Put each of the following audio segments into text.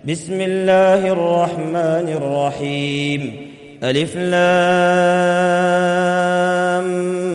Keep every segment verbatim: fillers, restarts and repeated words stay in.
بسم الله الرحمن الرحيم. ألف لام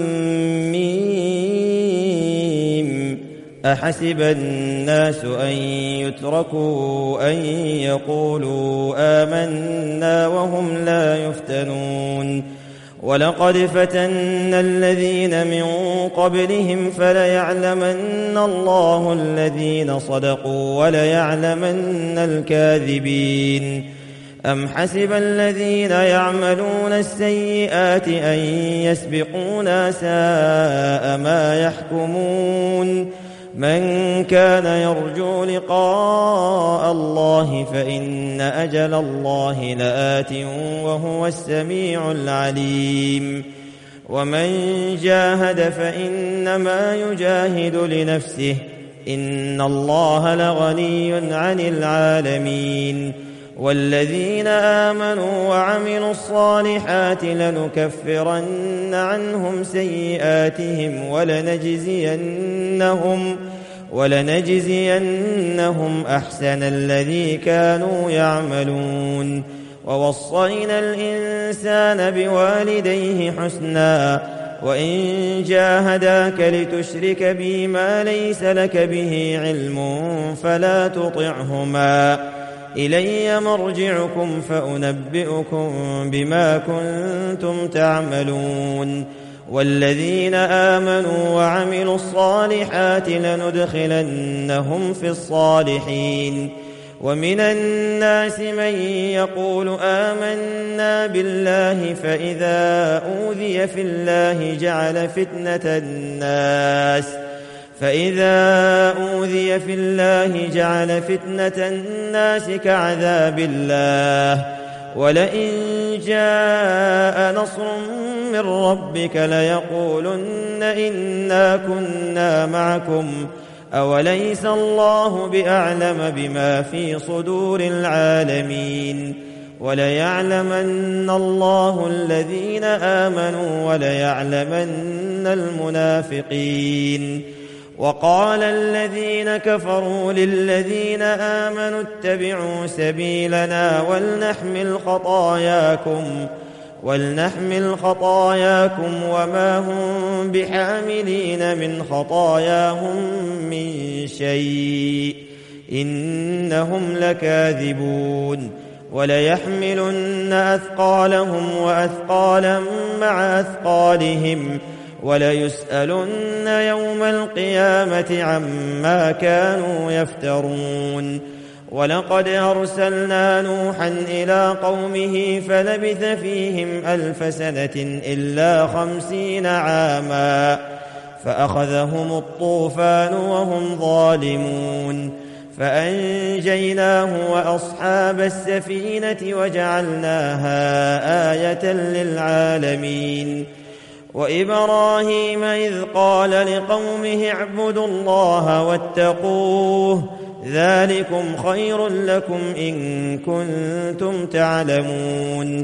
ميم. أحسب الناس أن يتركوا أن يقولوا آمنا وهم لا يفتنون. ولقد فتنا الذين من قبلهم فليعلمن الله الذين صدقوا وليعلمن الكاذبين. أم حسب الذين يعملون السيئات أن يسبقونا ساء ما يحكمون. من كان يرجو لقاء الله فإن أجل الله لآت وهو السميع العليم. ومن جاهد فإنما يجاهد لنفسه إن الله لغني عن العالمين. والذين آمنوا وعملوا الصالحات لنكفرن عنهم سيئاتهم ولنجزينهم ولنجزينهم أحسن الذي كانوا يعملون. ووصينا الإنسان بوالديه حسنا وإن جاهداك لتشرك بي ما ليس لك به علم فلا تطعهما إلي مرجعكم فأنبئكم بما كنتم تعملون. والذين آمنوا وعملوا الصالحات لندخلنهم في الصالحين. ومن الناس من يقول آمنا بالله فإذا أوذي في الله جعل فتنة الناس فإذا أوذي في الله جعل فتنة الناس كعذاب الله. ولئن جاء نصر من ربك ليقولن إنا كنا معكم أوليس الله بأعلم بما في صدور العالمين. وليعلمن الله الذين آمنوا وليعلمن المنافقين. وقال الذين كفروا للذين آمنوا اتبعوا سبيلنا ولنحمل خطاياكم ولنحمل خطاياكم وما هم بحاملين من خطاياهم من شيء إنهم لكاذبون. وليحملن أثقالهم وأثقالا مع أثقالهم وليسألن يوم القيامة عما كانوا يفترون. ولقد أرسلنا نوحا إلى قومه فلبث فيهم ألف سنة إلا خمسين عاما فأخذهم الطوفان وهم ظالمون فأنجيناه وأصحاب السفينة وجعلناها آية للعالمين. وإبراهيم إذ قال لقومه اعبدوا الله واتقوه ذلكم خير لكم إن كنتم تعلمون.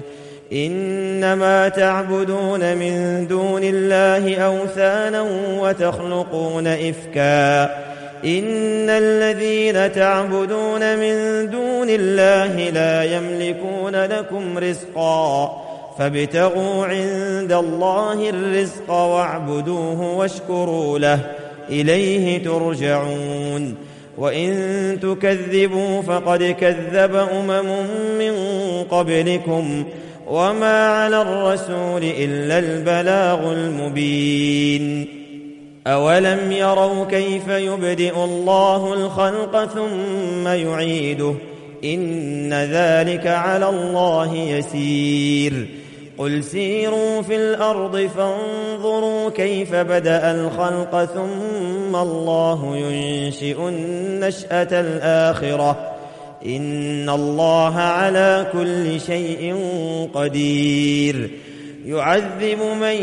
إنما تعبدون من دون الله أوثانا وتخلقون إفكا إن الذين تعبدون من دون الله لا يملكون لكم رزقا فابتغوا عند الله الرزق واعبدوه واشكروا له إليه ترجعون. وإن تكذبوا فقد كذب أمم من قبلكم وما على الرسول إلا البلاغ المبين. أولم يروا كيف يبدئ الله الخلق ثم يعيده إن ذلك على الله يسير. قل سيروا في الأرض فانظروا كيف بدأ الخلق ثم الله ينشئ النشأة الآخرة إن الله على كل شيء قدير. يعذب من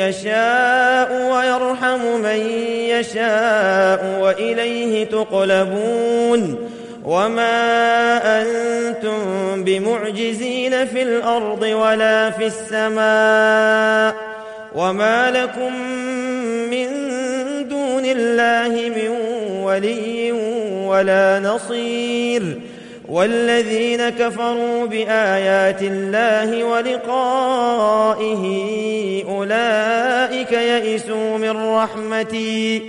يشاء ويرحم من يشاء وإليه تقلبون. وما أنتم بمعجزين في الأرض ولا في السماء وما لكم من دون الله من ولي ولا نصير. والذين كفروا بآيات الله ولقائه أولئك يئسوا من رحمتي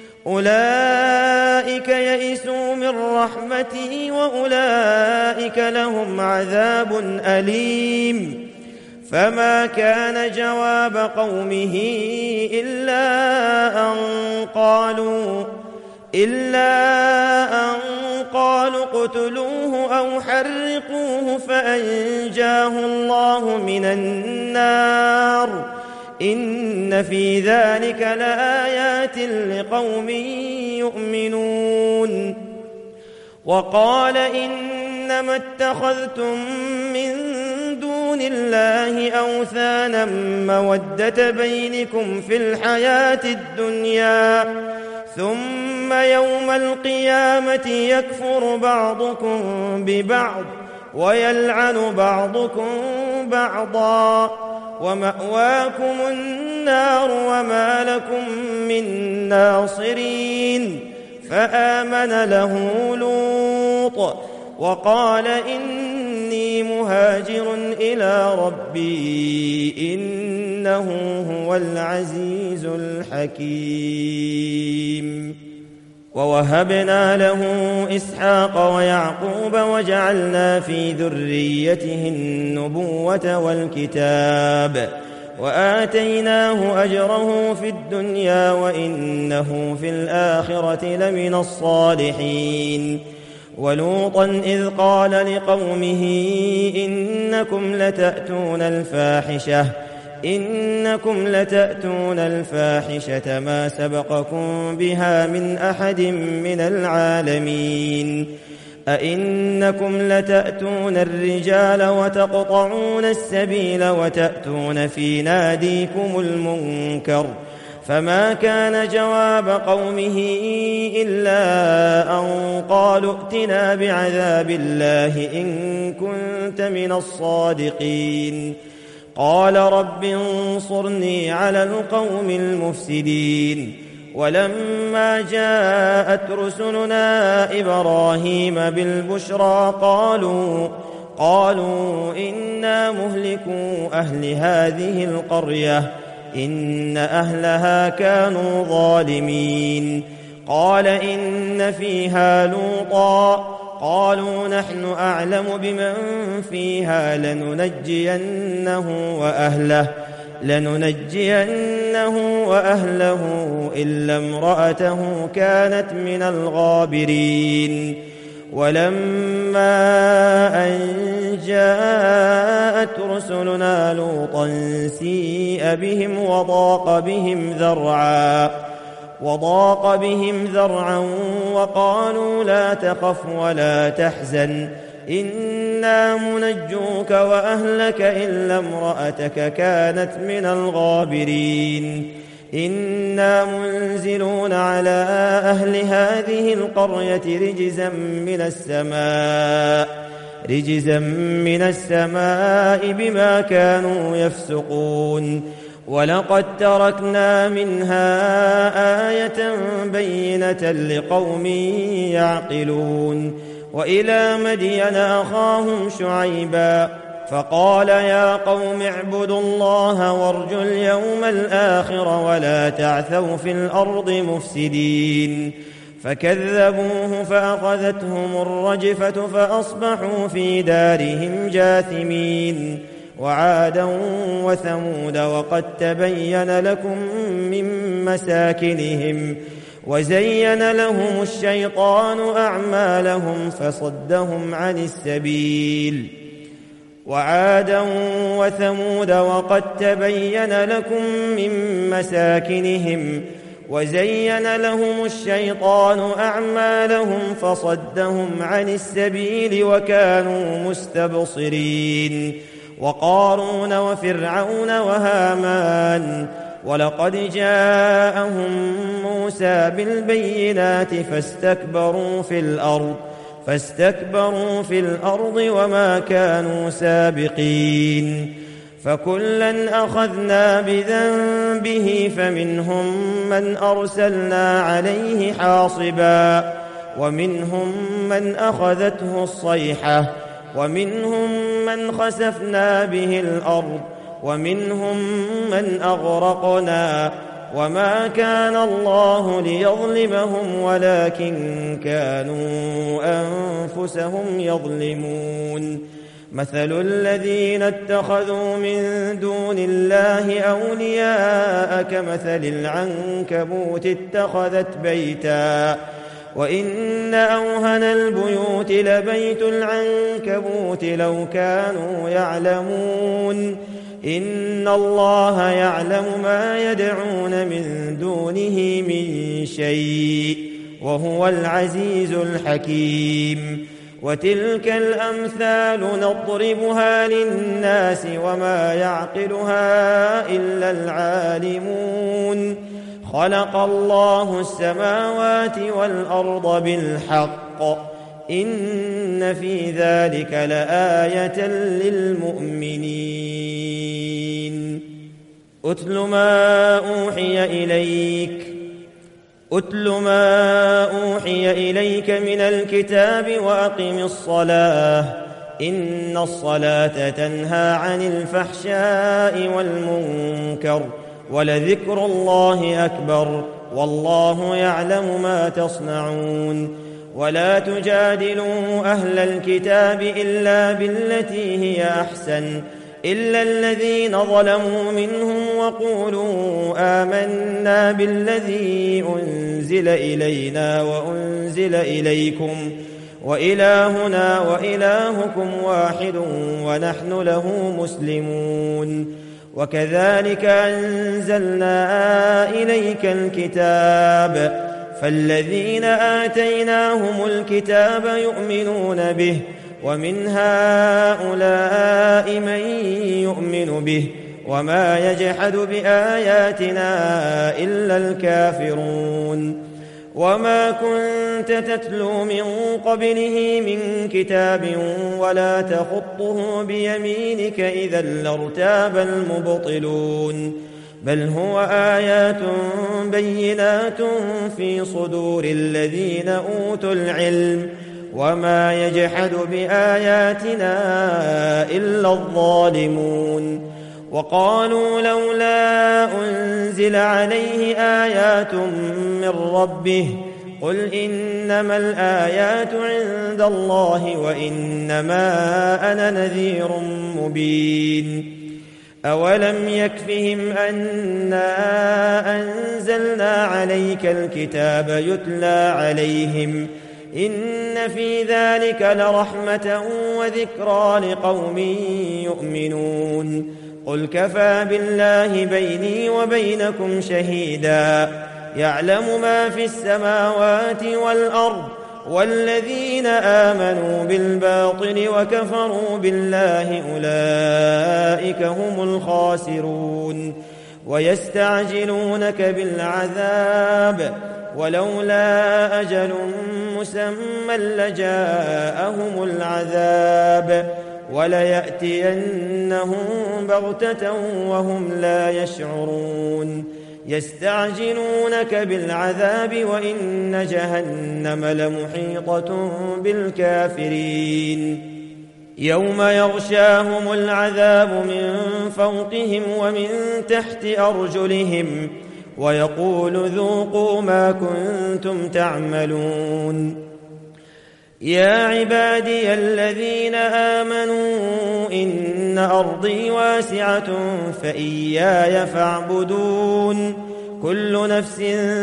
أولئك يئسوا من رحمتي وأولئك لهم عذاب أليم. فما كان جواب قومه إلا أن قالوا إلا أن قالوا اقتلوه أو حرقوه فأنجاه الله من النار إن في ذلك لآيات لقوم يؤمنون. وقال إنما اتخذتم من دون الله أوثانا مودة بينكم في الحياة الدنيا ثم يوم القيامة يكفر بعضكم ببعض ويلعن بعضكم بعضا ومأواكم النار وما لكم من ناصرين. فآمن له لوط وقال إني مهاجر إلى ربي إنه هو العزيز الحكيم. ووهبنا له إسحاق ويعقوب وجعلنا في ذريته النبوة والكتاب وآتيناه أجره في الدنيا وإنه في الآخرة لمن الصالحين. ولوطا إذ قال لقومه إنكم لتأتون الفاحشة إنكم لتأتون الفاحشة ما سبقكم بها من أحد من العالمين. أئنكم لتأتون الرجال وتقطعون السبيل وتأتون في ناديكم المنكر. فما كان جواب قومه إلا أن قالوا ائتنا بعذاب الله إن كنت من الصادقين. قال رب انصرني على القوم المفسدين. ولما جاءت رسلنا إبراهيم بالبشرى قالوا قالوا إنا مهلكو أهل هذه القرية إن أهلها كانوا ظالمين. قال إن فيها لوطا قالوا نحن أعلم بمن فيها لننجينه وأهله لننجينه وأهله إلا امرأته كانت من الغابرين. ولما أن جاءت رسلنا لوطا سيء بهم وضاق بهم ذرعا وضاق بهم ذرعا وقالوا لا تخف ولا تحزن إنا منجوك وأهلك إلا امرأتك كانت من الغابرين. إنا منزلون على أهل هذه القرية رجزا من السماء رجزا من السماء بما كانوا يفسقون. ولقد تركنا منها آية بينة لقوم يعقلون. وإلى مدين أخاهم شعيبا فقال يا قوم اعبدوا الله وارجوا اليوم الآخر ولا تعثوا في الأرض مفسدين. فكذبوه فأخذتهم الرجفة فأصبحوا في دارهم جاثمين. وعادا وثمود وقد تبين لكم من مساكنهم وزين لهم الشيطان أعمالهم فصدهم عن السبيل. وعادا وثمود وقد تبين لكم من مساكنهم وزين لهم الشيطان أعمالهم فصدهم عن السبيل وكانوا مستبصرين. وقارون وفرعون وهامان ولقد جاءهم موسى بالبينات فاستكبروا في الأرض فاستكبروا في الأرض وما كانوا سابقين. فكلا أخذنا بذنبه فمنهم من أرسلنا عليه حاصبا ومنهم من أخذته الصيحة ومنهم من خسفنا به الأرض ومنهم من أغرقنا وما كان الله ليظلمهم ولكن كانوا أنفسهم يظلمون مثل الذين اتخذوا من دون الله أولياء كمثل العنكبوت اتخذت بيتا وإن أوهن البيوت لبيت العنكبوت لو كانوا يعلمون إن الله يعلم ما يدعون من دونه من شيء وهو العزيز الحكيم وتلك الأمثال نضربها للناس وما يعقلها إلا العالمون خلق الله السماوات والأرض بالحق إن في ذلك لآية للمؤمنين أتل ما أوحي إليك أتل ما أوحي إليك من الكتاب وأقم الصلاة إن الصلاة تنهى عن الفحشاء والمنكر ولذكر الله أكبر والله يعلم ما تصنعون ولا تجادلوا أهل الكتاب إلا بالتي هي أحسن إلا الذين ظلموا منهم وقولوا آمنا بالذي أنزل إلينا وأنزل إليكم وإلهنا وإلهكم واحد ونحن له مسلمون وكذلك أنزلنا إليك الكتاب فالذين آتيناهم الكتاب يؤمنون به ومن هؤلاء من يؤمن به وما يجحد بآياتنا إلا الكافرون وما كنت تتلو من قبله من كتاب ولا تخطه بيمينك إذا لارتاب المبطلون بل هو آيات بينات في صدور الذين أوتوا العلم وما يجحد بآياتنا إلا الظالمون وقالوا لولا أنزل عليه آيات من ربه قل إنما الآيات عند الله وإنما أنا نذير مبين أولم يكفهم أنا أنزلنا عليك الكتاب يتلى عليهم إن في ذلك لرحمة وذكرى لقوم يؤمنون قل كفى بالله بيني وبينكم شهيدا يعلم ما في السماوات والأرض والذين آمنوا بالباطل وكفروا بالله أولئك هم الخاسرون ويستعجلونك بالعذاب ولولا أجل مسمى لجاءهم العذاب وليأتينهم بغتة وهم لا يشعرون يستعجلونك بالعذاب وإن جهنم لمحيطة بالكافرين يوم يغشاهم العذاب من فوقهم ومن تحت أرجلهم ويقول ذوقوا ما كنتم تعملون يا عبادي الذين آمنوا إن أرضي واسعة فإياي فاعبدون كل نفس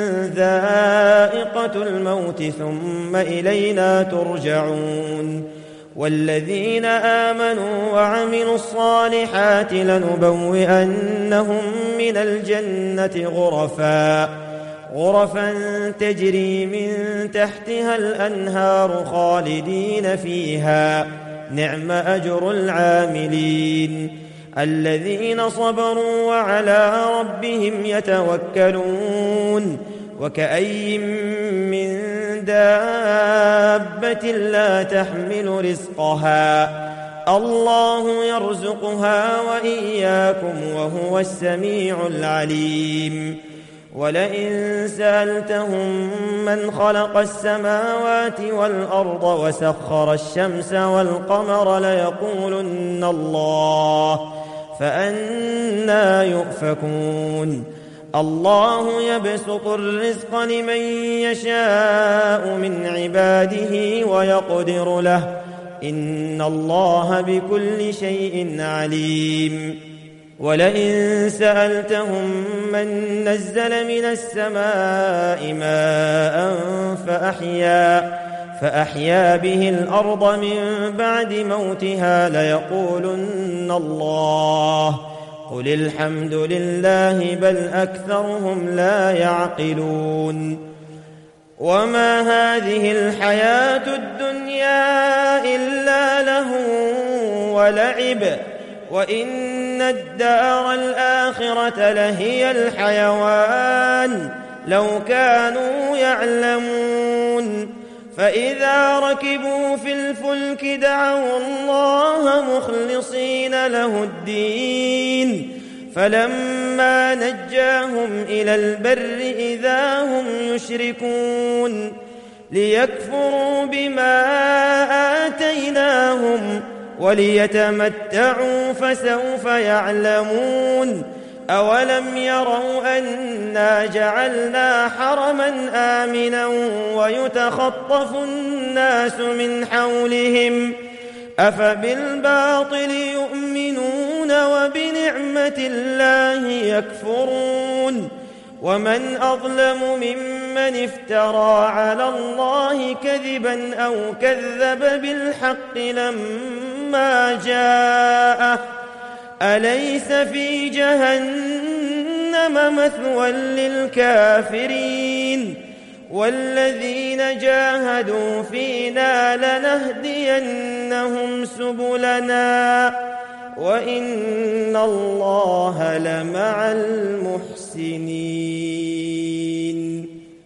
ذائقة الموت ثم إلينا ترجعون والذين آمنوا وعملوا الصالحات لنبوئنهم من الجنة غرفا غرفا تجري من تحتها الأنهار خالدين فيها نعم أجر العاملين الذين صبروا وعلى ربهم يتوكلون وكأي من دابة لا تحمل رزقها الله يرزقها وإياكم وهو السميع العليم ولئن سألتهم من خلق السماوات والأرض وسخر الشمس والقمر ليقولن الله فأنى يؤفكون الله يبسط الرزق لمن يشاء من عباده ويقدر له إن الله بكل شيء عليم ولئن سألتهم من نزل من السماء ماء فأحيا, فأحيا به الأرض من بعد موتها ليقولن الله قل الحمد لله بل أكثرهم لا يعقلون وما هذه الحياة الدنيا إلا لهو ولعب وإن الدار الآخرة لهي الحيوان لو كانوا يعلمون فإذا ركبوا في الفلك دعوا الله مخلصين له الدين فلما نجاهم إلى البر إذا هم يشركون ليكفروا بما آتيناهم وليتمتعوا فسوف يعلمون أولم يروا أنا جعلنا حرما آمنا ويتخطف الناس من حولهم أفبالباطل يؤمنون وبنعمة الله يكفرون ومن أظلم ممن افترى على الله كذبا أو كذب بالحق لما جاءه أليس في جهنم مثوى للكافرين والذين جاهدوا فينا لنهدينهم سبلنا وإن الله لمع المحسنين.